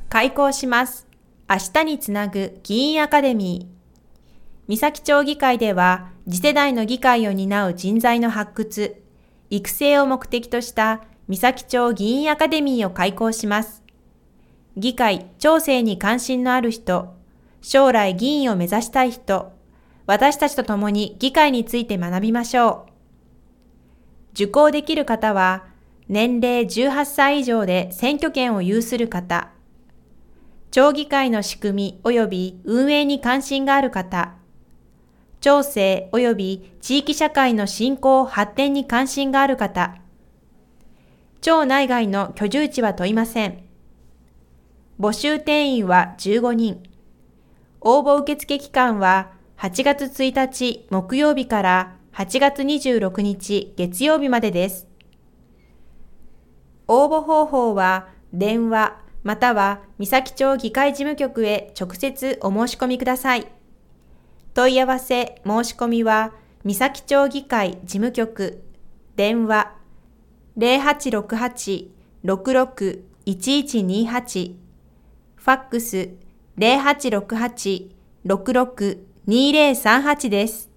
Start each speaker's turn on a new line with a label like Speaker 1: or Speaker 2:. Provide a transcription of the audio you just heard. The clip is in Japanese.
Speaker 1: 開校します。明日につなぐ議員アカデミー。三崎町議会では、次世代の議会を担う人材の発掘、育成を目的とした三崎町議員アカデミーを開校します。議会・町政に関心のある人、将来議員を目指したい人、私たちと共に議会について学びましょう。受講できる方は、年齢18歳以上で選挙権を有する方、町議会の仕組み及び運営に関心がある方、町政及び地域社会の振興・発展に関心がある方、町内外の居住地は問いません。募集定員は15人。応募受付期間は8月1日木曜日から8月26日月曜日までです。応募方法は電話または三崎町議会事務局へ直接お申し込みください。問い合わせ申し込みは三崎町議会事務局電話 0868-66-1128 ファックス 0868-66-2038 です。